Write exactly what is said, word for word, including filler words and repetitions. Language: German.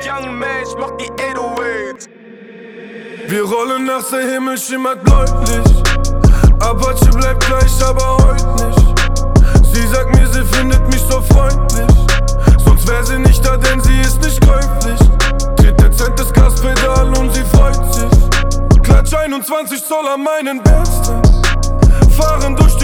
Young Man, ich mach die acht null acht. Wir rollen nachts, der Himmel schimmert bläulich. Apache bleibt gleich, aber heute nicht. Sie sagt mir, sie findet mich so freundlich. Sonst wär sie nicht da, denn sie ist nicht käuflich. Dreht dezentes Gaspedal und sie freut sich. Klatsch einundzwanzig Zoll an meinen Besten. Fahren durch die